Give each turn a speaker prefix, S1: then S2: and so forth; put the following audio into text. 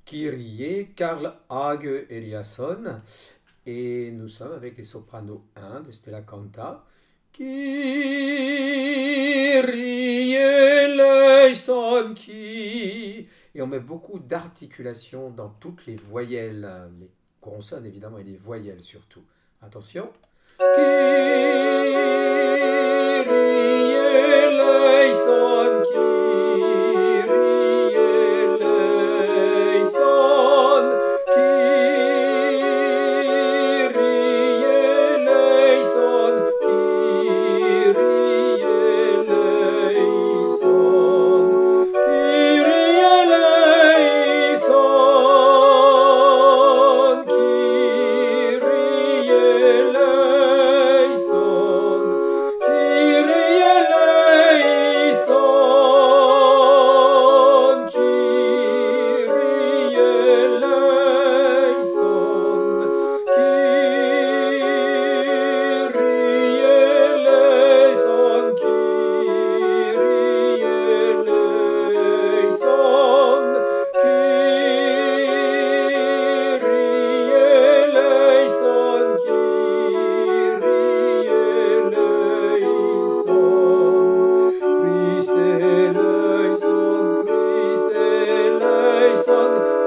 S1: Kyrie, Karl Hage Eliasson. Et nous sommes avec les sopranos 1 de Stella Canta. Kyrie eleison, qui. Et on met beaucoup d'articulation dans toutes les voyelles, les consonnes évidemment et les voyelles surtout. Attention. Kyrie eleison, Kyrie eleison, Kyrie eleison, Kyrie eleison, Kyrie eleison, Kyrie eleison, Kyrie eleison, Kyrie eleison, Kyrie eleison, Kyrie eleison, Kyrie eleison, Kyrie eleison, Christ eleison, Christ eleison,